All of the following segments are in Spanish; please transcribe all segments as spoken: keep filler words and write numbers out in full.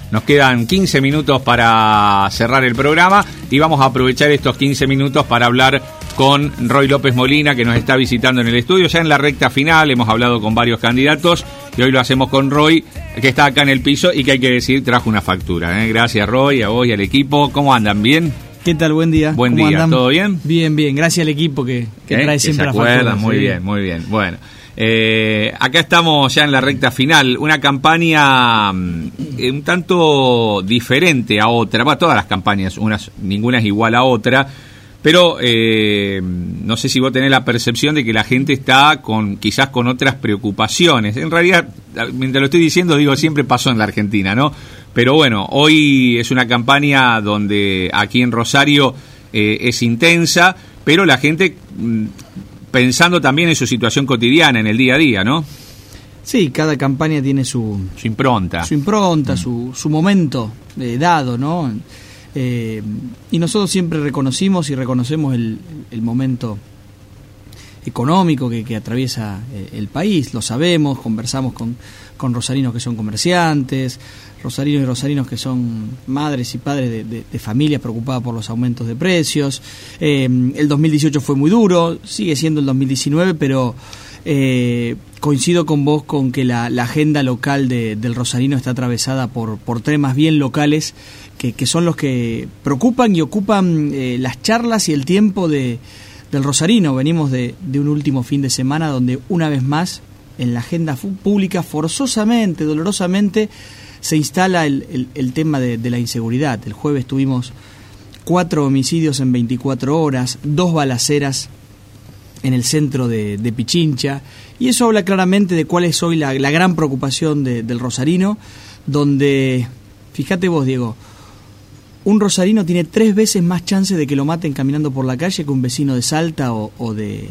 Nos quedan quince minutos para cerrar el programa y vamos a aprovechar estos quince minutos para hablar con Roy López Molina, que nos está visitando en el estudio. Ya en la recta final hemos hablado con varios candidatos y hoy lo hacemos con Roy, que está acá en el piso y que hay que decir trajo una factura, ¿eh? Gracias, Roy, a vos y al equipo. ¿Cómo andan? ¿Bien? ¿Qué tal? Buen día. Buen día, andan? ¿Todo bien? Bien, bien. Gracias al equipo que, que ¿Eh? trae que siempre se la acuerdan, factura. muy sí. bien, muy bien. Bueno. Eh, acá estamos ya en la recta final, una campaña eh, un tanto diferente a otra, bueno, todas las campañas, unas, ninguna es igual a otra, pero eh, no sé si vos tenés la percepción de que la gente está con quizás con otras preocupaciones. En realidad, mientras lo estoy diciendo, digo, siempre pasó en la Argentina, ¿no? Pero bueno, hoy es una campaña donde aquí en Rosario eh, es intensa, pero la gente... Mm, pensando también en su situación cotidiana, en el día a día, ¿no? Sí, cada campaña tiene su... Su impronta. Su impronta, mm. su, su momento eh, dado, ¿no? Eh, y nosotros siempre reconocimos y reconocemos el, el momento económico que, que atraviesa el país, lo sabemos, conversamos con, con rosarinos que son comerciantes, rosarinos y rosarinos que son madres y padres de, de, de familias preocupadas por los aumentos de precios. Eh, el dos mil dieciocho fue muy duro, sigue siendo el dos mil diecinueve, pero eh, coincido con vos con que la, la agenda local de, del rosarino está atravesada por, por temas bien locales que, que son los que preocupan y ocupan eh, las charlas y el tiempo de, del rosarino. Venimos de, de un último fin de semana donde una vez más en la agenda pública forzosamente, dolorosamente, se instala el, el, el tema de, de la inseguridad. El jueves tuvimos cuatro homicidios en veinticuatro horas, dos balaceras en el centro de, de Pichincha, y eso habla claramente de cuál es hoy la, la gran preocupación de, del rosarino, donde, fíjate vos, Diego, un rosarino tiene tres veces más chance de que lo maten caminando por la calle que un vecino de Salta o, o de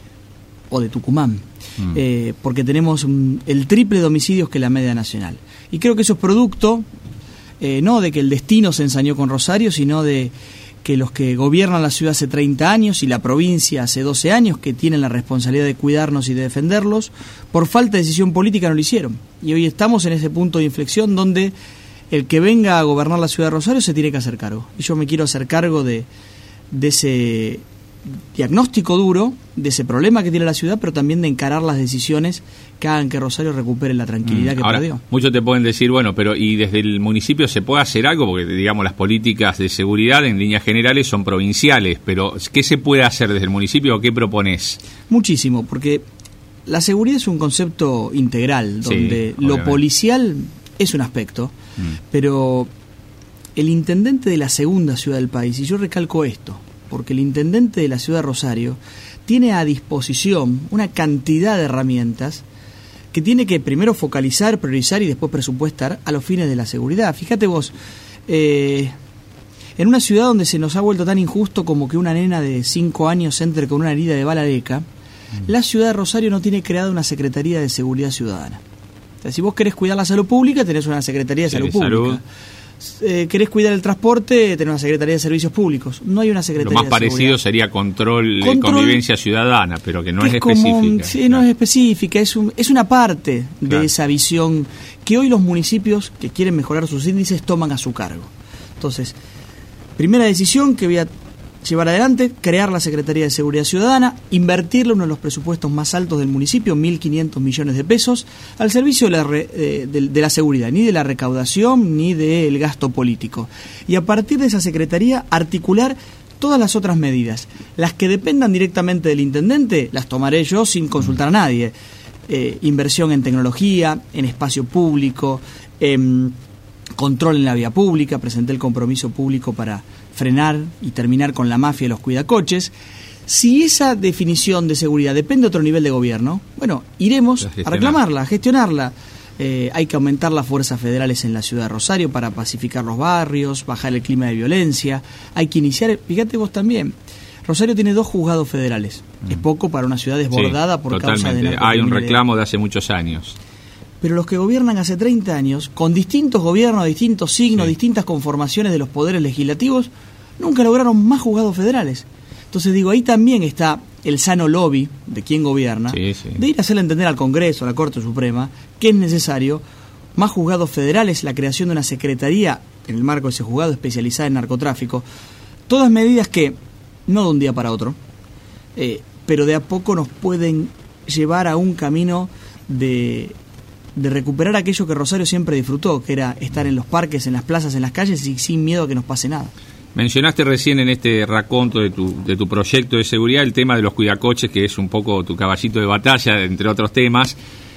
o de Tucumán, mm. eh, porque tenemos un, el triple de homicidios que la media nacional. Y creo que eso es producto, eh, no de que el destino se ensañó con Rosario, sino de que los que gobiernan la ciudad hace treinta años y la provincia hace doce años, que tienen la responsabilidad de cuidarnos y de defenderlos, por falta de decisión política no lo hicieron. Y hoy estamos en ese punto de inflexión donde el que venga a gobernar la ciudad de Rosario se tiene que hacer cargo. Y yo me quiero hacer cargo de, de ese diagnóstico duro, de ese problema que tiene la ciudad, pero también de encarar las decisiones que hagan que Rosario recupere la tranquilidad mm, que ahora, perdió. Muchos te pueden decir, bueno, pero ¿y desde el municipio se puede hacer algo? Porque, digamos, las políticas de seguridad en líneas generales son provinciales, pero ¿qué se puede hacer desde el municipio o qué proponés? Muchísimo, porque la seguridad es un concepto integral, donde sí, lo policial es un aspecto, mm. pero el intendente de la segunda ciudad del país, y yo recalco esto, porque el intendente de la ciudad de Rosario tiene a disposición una cantidad de herramientas que tiene que primero focalizar, priorizar y después presupuestar a los fines de la seguridad. Fíjate vos, eh, en una ciudad donde se nos ha vuelto tan injusto como que una nena de cinco años entre con una herida de bala leca, mm. la ciudad de Rosario no tiene creada una Secretaría de Seguridad Ciudadana. O sea, si vos querés cuidar la salud pública, tenés una Secretaría de sí, Salud Pública. Salud. Eh, querés cuidar el transporte, tenés una Secretaría de Servicios Públicos. No hay una Secretaría de Lo más de parecido sería control, control de convivencia ciudadana, pero que no que es, es específica. Como, sí, no es específica, es, un, es una parte de claro. esa visión que hoy los municipios que quieren mejorar sus índices toman a su cargo. Entonces, primera decisión que voy a llevar adelante, crear la Secretaría de Seguridad Ciudadana, invertirle uno de los presupuestos más altos del municipio, mil quinientos millones de pesos, al servicio de la, re, eh, de, de la seguridad, ni de la recaudación, ni del gasto político. Y a partir de esa Secretaría, articular todas las otras medidas. Las que dependan directamente del intendente, las tomaré yo sin consultar a nadie. Eh, inversión en tecnología, en espacio público, en control en la vía pública, presenté el compromiso público para frenar y terminar con la mafia de los cuidacoches. Si esa definición de seguridad depende de otro nivel de gobierno, bueno, iremos a reclamarla, a gestionarla. Eh, hay que aumentar las fuerzas federales en la ciudad de Rosario para pacificar los barrios, bajar el clima de violencia. Hay que iniciar, fíjate vos también, Rosario tiene dos juzgados federales. Mm. Es poco para una ciudad desbordada sí, por totalmente. causa de... Hay un reclamo de hace muchos años. Pero los que gobiernan hace treinta años, con distintos gobiernos, distintos signos, sí. distintas conformaciones de los poderes legislativos, nunca lograron más juzgados federales. Entonces digo, ahí también está el sano lobby de quien gobierna, sí, sí. de ir a hacerle entender al Congreso, a la Corte Suprema, que es necesario más juzgados federales, la creación de una secretaría en el marco de ese juzgado especializada en narcotráfico. Todas medidas que, no de un día para otro, eh, pero de a poco nos pueden llevar a un camino de, de recuperar aquello que Rosario siempre disfrutó, que era estar en los parques, en las plazas, en las calles y sin miedo a que nos pase nada. Mencionaste recién en este raconto de tu, de tu proyecto de seguridad el tema de los cuidacoches, que es un poco tu caballito de batalla, entre otros temas.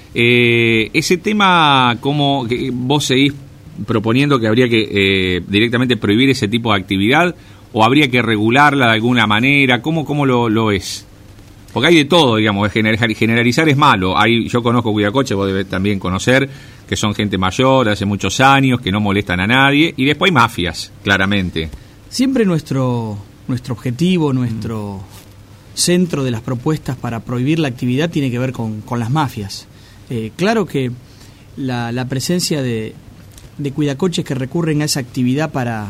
Eh, ese tema, ¿cómo que vos seguís proponiendo que habría que eh, directamente prohibir ese tipo de actividad o habría que regularla de alguna manera? ¿Cómo, cómo lo, lo es? Porque hay de todo, digamos, generalizar es malo. Hay, yo conozco cuidacoches, vos debés también conocer, que son gente mayor, hace muchos años, que no molestan a nadie, y después hay mafias, claramente. Siempre nuestro, nuestro objetivo, nuestro centro de las propuestas para prohibir la actividad tiene que ver con, con las mafias. Eh, claro que la, la presencia de, de cuidacoches que recurren a esa actividad para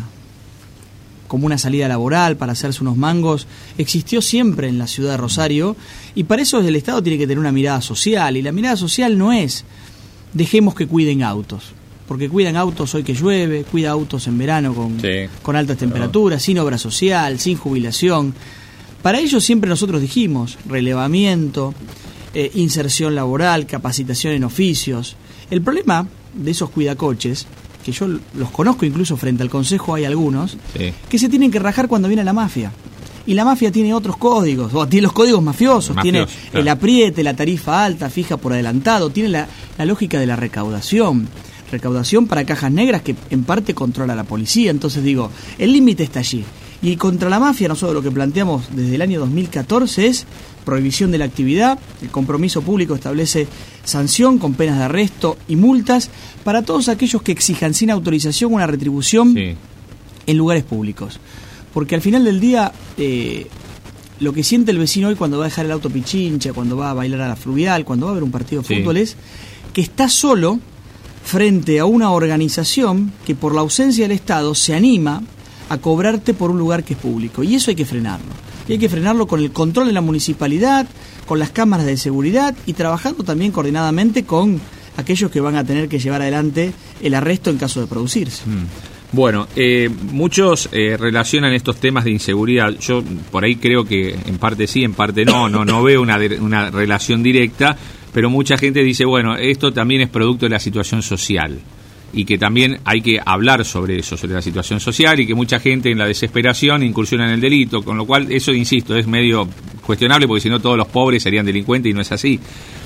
como una salida laboral, para hacerse unos mangos, existió siempre en la ciudad de Rosario, y para eso el Estado tiene que tener una mirada social, y la mirada social no es dejemos que cuiden autos, porque cuidan autos hoy que llueve, cuida autos en verano con, sí. con altas temperaturas, sin obra social, sin jubilación. Para ello siempre nosotros dijimos relevamiento, eh, inserción laboral, capacitación en oficios. El problema de esos cuidacoches, que yo los conozco incluso frente al Consejo, hay algunos, sí. que se tienen que rajar cuando viene la mafia. Y la mafia tiene otros códigos, o tiene los códigos mafiosos, Mafioso, tiene claro. el apriete, la tarifa alta, fija por adelantado, tiene la, la lógica de la recaudación. Recaudación para cajas negras que en parte controla la policía. Entonces digo, el límite está allí. Y contra la mafia nosotros lo que planteamos desde el año dos mil catorce es prohibición de la actividad. El compromiso público establece sanción con penas de arresto y multas para todos aquellos que exijan sin autorización una retribución sí. en lugares públicos. Porque al final del día, eh, lo que siente el vecino hoy cuando va a dejar el auto Pichincha, cuando va a bailar a la Fluvial, cuando va a ver un partido de sí. fútbol, es que está solo frente a una organización que por la ausencia del Estado se anima a cobrarte por un lugar que es público. Y eso hay que frenarlo. Y hay que frenarlo con el control de la municipalidad, con las cámaras de seguridad y trabajando también coordinadamente con aquellos que van a tener que llevar adelante el arresto en caso de producirse. Mm. Bueno, eh, muchos eh, relacionan estos temas de inseguridad. Yo por ahí creo que en parte sí, en parte no, no, no veo una, una relación directa, pero mucha gente dice, bueno, esto también es producto de la situación social y que también hay que hablar sobre eso, sobre la situación social y que mucha gente en la desesperación incursiona en el delito, con lo cual eso, insisto, es medio cuestionable porque si no todos los pobres serían delincuentes y no es así.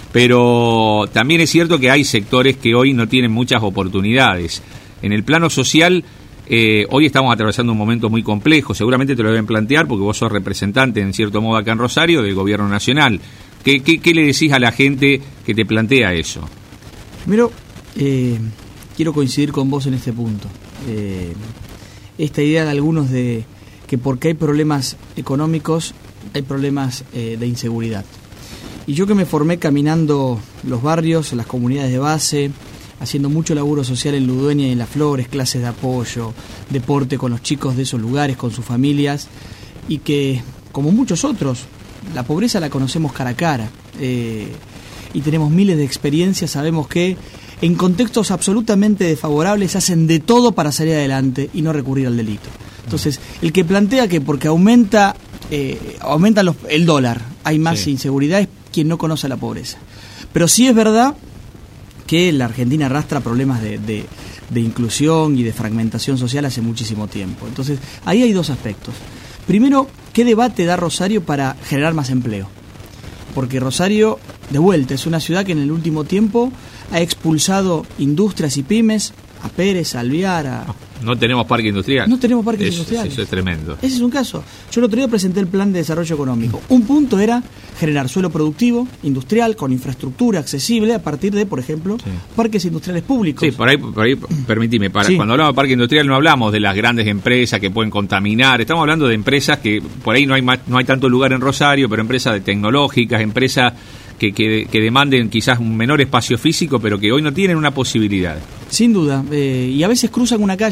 Pero también es cierto que hay sectores que hoy no tienen muchas oportunidades. En el plano social, eh, hoy estamos atravesando un momento muy complejo, seguramente te lo deben plantear porque vos sos representante en cierto modo acá en Rosario del gobierno nacional. ¿Qué, qué, qué le decís a la gente que te plantea eso? Primero, eh, quiero coincidir con vos en este punto. Eh, esta idea de algunos de que porque hay problemas económicos, hay problemas eh, de inseguridad. Y yo que me formé caminando los barrios, las comunidades de base, haciendo mucho laburo social en Ludueña y en Las Flores, clases de apoyo, deporte con los chicos de esos lugares, con sus familias, y que, como muchos otros, la pobreza la conocemos cara a cara, eh, y tenemos miles de experiencias, sabemos que en contextos absolutamente desfavorables hacen de todo para salir adelante y no recurrir al delito. Entonces, el que plantea que porque aumenta, eh, aumenta los, el dólar, hay más sí. inseguridad, es quien no conoce la pobreza. Pero sí es verdad que la Argentina arrastra problemas de, de, de inclusión y de fragmentación social hace muchísimo tiempo. Entonces, ahí hay dos aspectos. Primero, ¿qué debate da Rosario para generar más empleo? Porque Rosario, de vuelta, es una ciudad que en el último tiempo ha expulsado industrias y pymes, a Pérez, a Alvear, a... No tenemos parque industrial. No tenemos parques eso, industriales. Eso es tremendo. Ese es un caso. Yo el otro día presenté el plan de desarrollo económico. Un punto era generar suelo productivo, industrial, con infraestructura accesible a partir de, por ejemplo, sí. parques industriales públicos. Sí, por ahí, por ahí permitime, para, sí. cuando hablamos de parque industrial no hablamos de las grandes empresas que pueden contaminar, estamos hablando de empresas que por ahí no hay, no hay tanto lugar en Rosario, pero empresas de tecnológicas, empresas que, que, que demanden quizás un menor espacio físico, pero que hoy no tienen una posibilidad. Sin duda, eh, y a veces cruzan una calle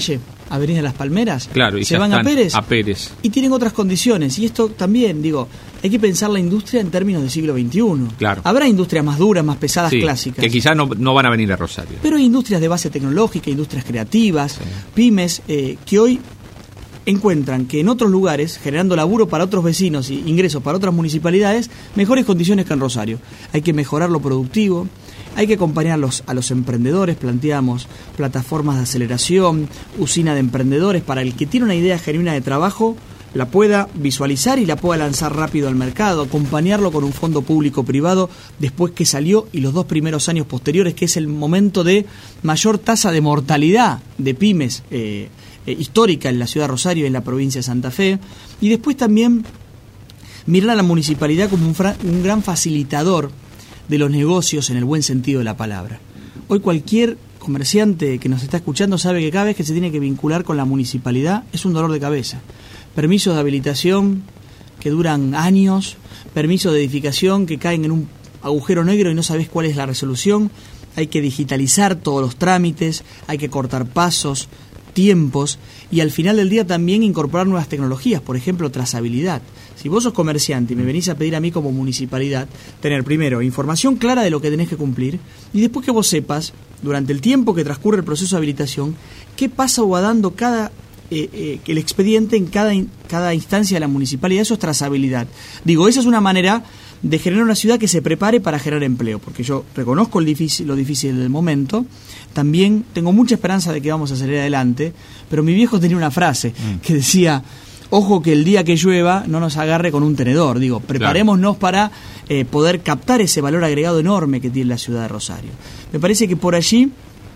Avenida Las Palmeras, claro, y se van a Pérez, a Pérez y tienen otras condiciones. Y esto también, digo, hay que pensar la industria en términos del siglo veintiuno. Claro. Habrá industrias más duras, más pesadas, sí, clásicas, que quizás no, no van a venir a Rosario. Pero hay industrias de base tecnológica, industrias creativas, sí. pymes, eh, que hoy encuentran que en otros lugares, generando laburo para otros vecinos y ingresos para otras municipalidades, mejores condiciones que en Rosario. Hay que mejorar lo productivo, hay que acompañar a los, a los emprendedores, planteamos plataformas de aceleración, usina de emprendedores, para el que tiene una idea genuina de trabajo, la pueda visualizar y la pueda lanzar rápido al mercado, acompañarlo con un fondo público-privado después que salió y los dos primeros años posteriores, que es el momento de mayor tasa de mortalidad de pymes eh, eh, histórica en la ciudad de Rosario y en la provincia de Santa Fe. Y después también mirar a la municipalidad como un, fra- un gran facilitador de los negocios en el buen sentido de la palabra. Hoy cualquier comerciante que nos está escuchando sabe que cada vez que se tiene que vincular con la municipalidad es un dolor de cabeza. Permisos de habilitación que duran años, permisos de edificación que caen en un agujero negro y no sabes cuál es la resolución. Hay que digitalizar todos los trámites, hay que cortar pasos, tiempos y al final del día también incorporar nuevas tecnologías, por ejemplo, trazabilidad. Si vos sos comerciante y me venís a pedir a mí como municipalidad, tener primero información clara de lo que tenés que cumplir y después que vos sepas, durante el tiempo que transcurre el proceso de habilitación, qué pasa o va dando cada eh, eh, el expediente en cada, in, cada instancia de la municipalidad. Eso es trazabilidad. Digo, esa es una manera de generar una ciudad que se prepare para generar empleo, porque yo reconozco el difícil, lo difícil del momento, también tengo mucha esperanza de que vamos a salir adelante, pero mi viejo tenía una frase mm. que decía: ojo que el día que llueva no nos agarre con un tenedor. Digo, preparémonos claro. para eh, poder captar ese valor agregado enorme que tiene la ciudad de Rosario. Me parece que por allí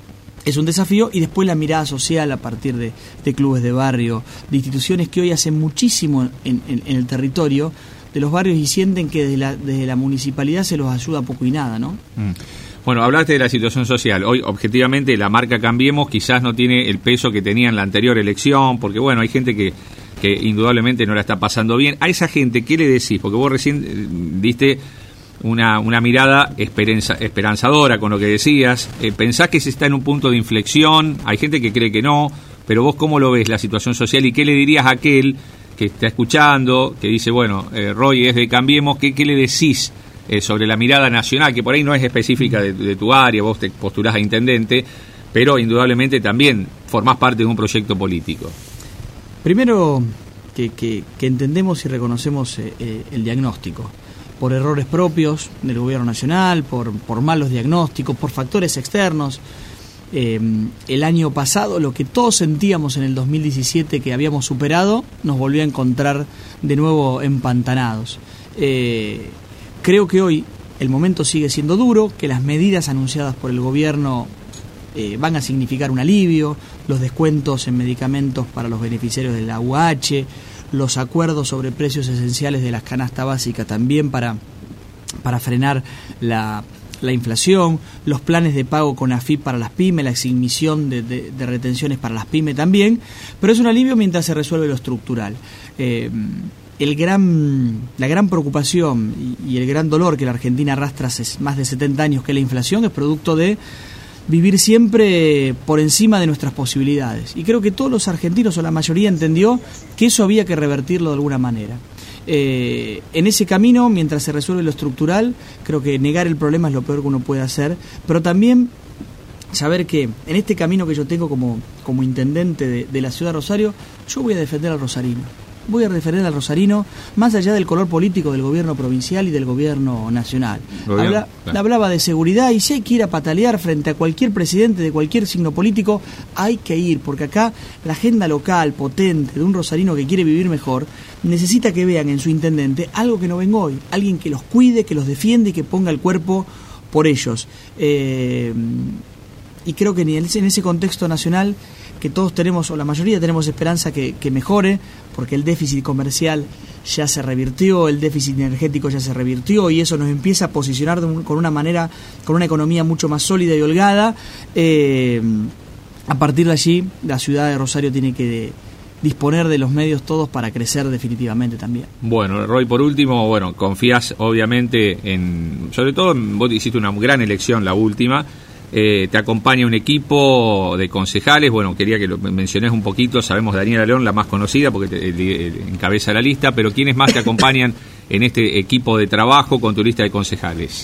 es un desafío, y después la mirada social a partir de, de clubes de barrio, de instituciones que hoy hacen muchísimo en, en, en el territorio de los barrios y sienten que desde la, desde la municipalidad se los ayuda poco y nada, ¿no? Mm. Bueno, hablaste de la situación social. Hoy, objetivamente, la marca Cambiemos quizás no tiene el peso que tenía en la anterior elección, porque, bueno, hay gente que que indudablemente no la está pasando bien. A esa gente, ¿qué le decís? Porque vos recién diste una, una mirada esperanza, esperanzadora con lo que decías. Eh, ¿Pensás que se está en un punto de inflexión? Hay gente que cree que no, pero vos ¿cómo lo ves la situación social? ¿Y qué le dirías a aquel que está escuchando, que dice, bueno, eh, Roy es de Cambiemos, ¿qué, qué le decís eh, sobre la mirada nacional, que por ahí no es específica de, de tu área, vos te postulás a intendente, pero indudablemente también formás parte de un proyecto político? Primero, que, que, que entendemos y reconocemos eh, eh, el diagnóstico, por errores propios del gobierno nacional, por, por malos diagnósticos, por factores externos. Eh, el año pasado, lo que todos sentíamos en el dos mil diecisiete que habíamos superado, nos volvió a encontrar de nuevo empantanados. Eh, creo que hoy el momento sigue siendo duro, que las medidas anunciadas por el gobierno Eh, van a significar un alivio, los descuentos en medicamentos para los beneficiarios de la U H, los acuerdos sobre precios esenciales de la canasta básica también para, para frenar la, la inflación, los planes de pago con A F I P para las pymes, la exhibición de, de, de retenciones para las pymes también, pero es un alivio mientras se resuelve lo estructural. Eh, el gran, la gran preocupación y, y el gran dolor que la Argentina arrastra hace más de setenta años, que es la inflación, es producto de vivir siempre por encima de nuestras posibilidades. Y creo que todos los argentinos, o la mayoría, entendió que eso había que revertirlo de alguna manera. Eh, en ese camino, mientras se resuelve lo estructural, creo que negar el problema es lo peor que uno puede hacer, pero también saber que en este camino que yo tengo como, como intendente de, de la ciudad de Rosario, yo voy a defender al rosarino. Voy a defender al rosarino más allá del color político del gobierno provincial y del gobierno nacional. Habla, claro. Hablaba de seguridad, y si hay que ir a patalear frente a cualquier presidente de cualquier signo político, hay que ir, porque acá la agenda local potente de un rosarino que quiere vivir mejor necesita que vean en su intendente algo que no ven hoy, alguien que los cuide, que los defiende y que ponga el cuerpo por ellos. Eh, y creo que en ese contexto nacional, que todos tenemos, o la mayoría tenemos esperanza que, que mejore, porque el déficit comercial ya se revirtió, el déficit energético ya se revirtió, y eso nos empieza a posicionar de un, con una manera, con una economía mucho más sólida y holgada. Eh, a partir de allí, la ciudad de Rosario tiene que disponer de los medios todos para crecer definitivamente también. Bueno, Roy, por último, bueno, confías obviamente en, sobre todo, vos hiciste una gran elección la última, Eh, te acompaña un equipo de concejales. Bueno, quería que lo menciones un poquito. Sabemos Daniela León, la más conocida, porque te, te, encabeza la lista, pero ¿quiénes más te acompañan en este equipo de trabajo con tu lista de concejales?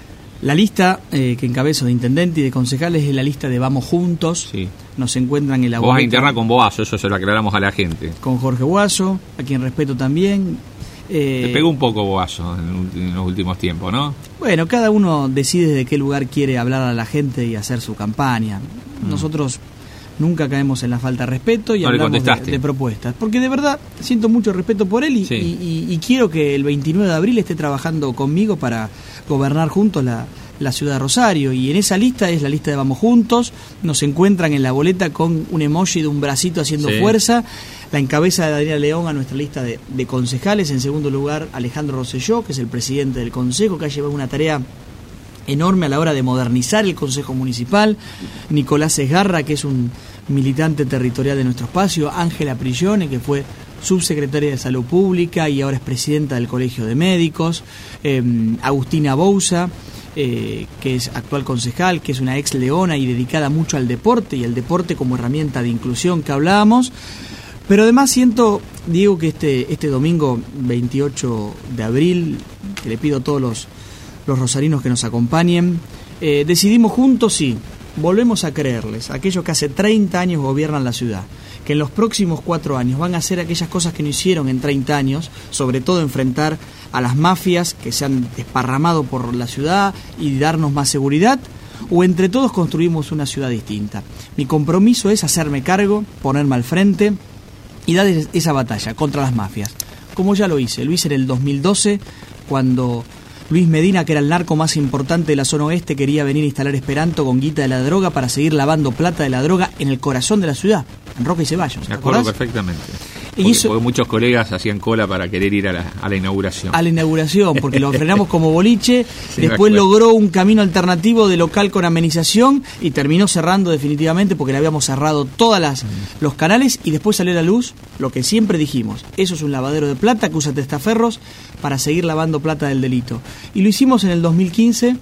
La lista eh, que encabezo de intendente y de concejales es la lista de Vamos Juntos. Sí. Nos encuentran en la Vos interna con Boazo, eso se lo aclaramos a la gente. Con Jorge Boazo, a quien respeto también. Eh, Te pegó un poco Boazo en, en los últimos tiempos, ¿no? Bueno, cada uno decide de qué lugar quiere hablar a la gente y hacer su campaña. Mm. Nosotros nunca caemos en la falta de respeto y no hablamos de, de propuestas. Porque de verdad siento mucho respeto por él y, sí. y, y, y quiero que el veintinueve de abril esté trabajando conmigo para gobernar juntos la, la ciudad de Rosario. Y en esa lista es la lista de Vamos Juntos. Nos encuentran en la boleta con un emoji de un bracito haciendo sí. fuerza. La encabeza de Daniela León a nuestra lista de, de concejales. En segundo lugar, Alejandro Rosselló, que es el presidente del Consejo, que ha llevado una tarea enorme a la hora de modernizar el Consejo Municipal. Nicolás Esgarra, que es un militante territorial de nuestro espacio. Ángela Prigione, que fue subsecretaria de Salud Pública y ahora es presidenta del Colegio de Médicos. Eh, Agustina Bouza, eh, que es actual concejal, que es una ex leona y dedicada mucho al deporte y al deporte como herramienta de inclusión que hablábamos. Pero además siento, Diego, que este, este domingo veintiocho de abril, que le pido a todos los, los rosarinos que nos acompañen, eh, decidimos juntos, sí, volvemos a creerles, aquellos que hace treinta años gobiernan la ciudad, que en los próximos cuatro años van a hacer aquellas cosas que no hicieron en treinta años, sobre todo enfrentar a las mafias que se han desparramado por la ciudad y darnos más seguridad, o entre todos construimos una ciudad distinta. Mi compromiso es hacerme cargo, ponerme al frente y dar esa batalla contra las mafias, como ya lo hice. Lo hice en el dos mil doce, cuando Luis Medina, que era el narco más importante de la zona oeste, quería venir a instalar Esperanto con guita de la droga para seguir lavando plata de la droga en el corazón de la ciudad, en Roca y Ceballos. Me acuerdo perfectamente. Porque, y eso, porque muchos colegas hacían cola para querer ir a la, a la inauguración. A la inauguración, porque lo frenamos como boliche, sí, después logró un camino alternativo de local con amenización y terminó cerrando definitivamente porque le habíamos cerrado todos mm. los canales y después salió a la luz lo que siempre dijimos, eso es un lavadero de plata que usa testaferros para seguir lavando plata del delito. Y lo hicimos en el dos mil quince,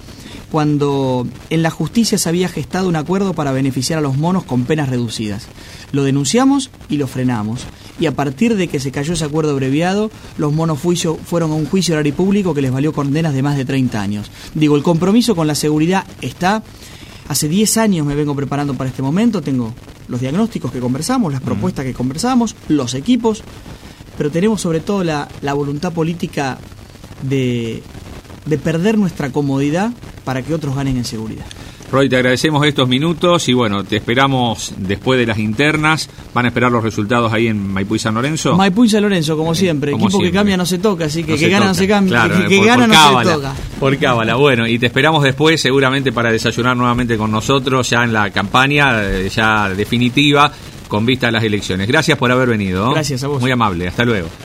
cuando en la justicia se había gestado un acuerdo para beneficiar a los monos con penas reducidas. Lo denunciamos y lo frenamos. Y a partir de que se cayó ese acuerdo abreviado, los monos juicio, fueron a un juicio oral y público que les valió condenas de más de treinta años. Digo, el compromiso con la seguridad está. Hace diez años me vengo preparando para este momento, tengo los diagnósticos que conversamos, las propuestas que conversamos, los equipos, pero tenemos sobre todo la, la voluntad política de, de perder nuestra comodidad para que otros ganen en seguridad. Roy, te agradecemos estos minutos y bueno, te esperamos después de las internas. ¿Van a esperar los resultados ahí en Maipú y San Lorenzo? Maipú y San Lorenzo, como siempre. Como Equipo siempre. Que cambia no se toca, así que no que gana toca. No se cambia. Claro, que, que por, gana por no cábala, se toca. Por cábala. Bueno, y te esperamos después seguramente para desayunar nuevamente con nosotros ya en la campaña ya definitiva con vista a las elecciones. Gracias por haber venido. Gracias a vos. Muy amable. Hasta luego.